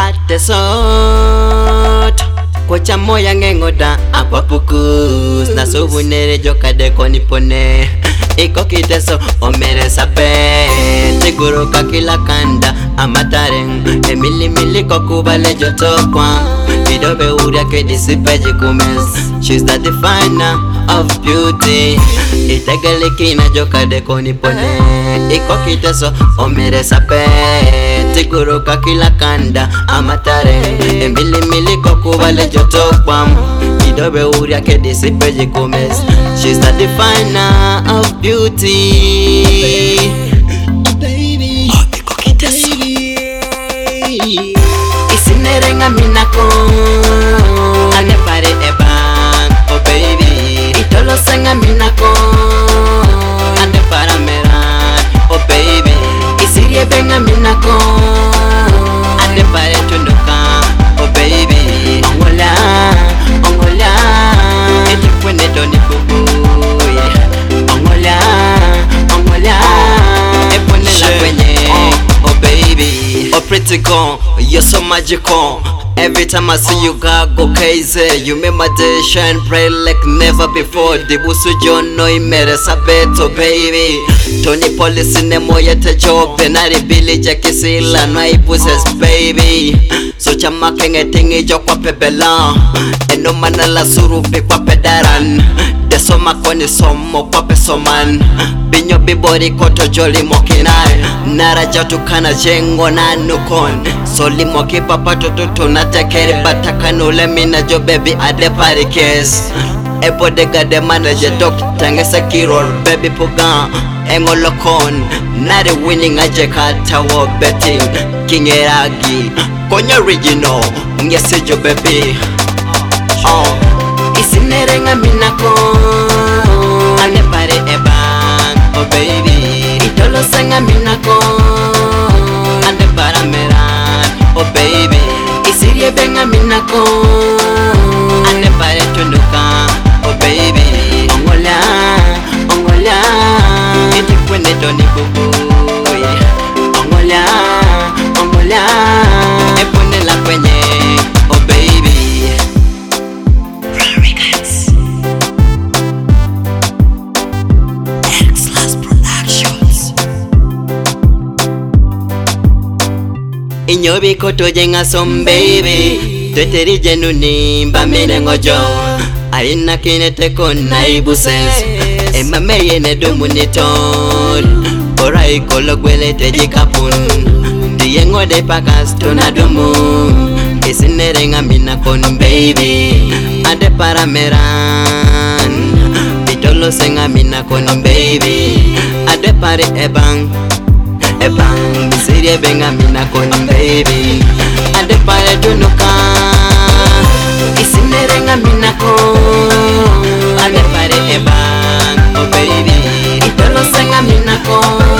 ate sot kocha moya ngengoda apapukus na subunere jokade konipone iko kiteso omere sape tiguruka kila kanda amataren emili kokubale jotokwa idobe uria ke disipeji kumes. She's the definer of beauty itegele kina jokade konipone iko kiteso omere sape tiguruka kila kanda amataren emili kokubale jotokwa idobe uria ke disipeji kumes. She's the definer of beauty. Baby, isinerenga minako ane pare ebang. Oh baby, itolo senga minako ane para meran. Oh baby, isirie benga minako ane pare tunduka. Oh baby, ongola eti kwene doni bubu. Pretty girl, you're so magical. Every time I see you, God go crazy. You make my day shine bright like never before. The busu jono imere sabeto baby. Tony police ne moya te job penari Billy Jackie sila no ipuses baby. So chama kenge tingi jo kwa pebela. Eno manala suru pe kwa pedaran. Deso makoni somo kwa pesoman. Binyo bibori koto joli mokinai. Nara jatu kana jengo na nukon. Soli moki papa tututu na tekeri batakano lemina jo baby ade party case. Ebo de gade manager doctor ngese kirol baby puga engolokon. Nare winning aje kata wo betting kingeragi. Konya original ngese jo baby. Isinerenga minako ane pare ebang. Oh baby, itolo senga minako ane para meran. Oh baby, isirie benga minako ane pare tunduka. Oh baby, ongola eti kwene doni bubu. Ongola epone la kwenye. Oh baby, inyobi koto jenga som baby teteri jenuni mbamene ngojo aina kinete kona ibuses emame yene dumuniton ora ikolo gwele teji kapun diye ngode pakas tona dumu isinerenga mina kon baby ade para meran bitolo senga mina kon baby ade pare ebang sirie benga mina kon baby ade pare tunuka isinerenga mina kon ade pare ebang. Oh baby itolo senga mina kon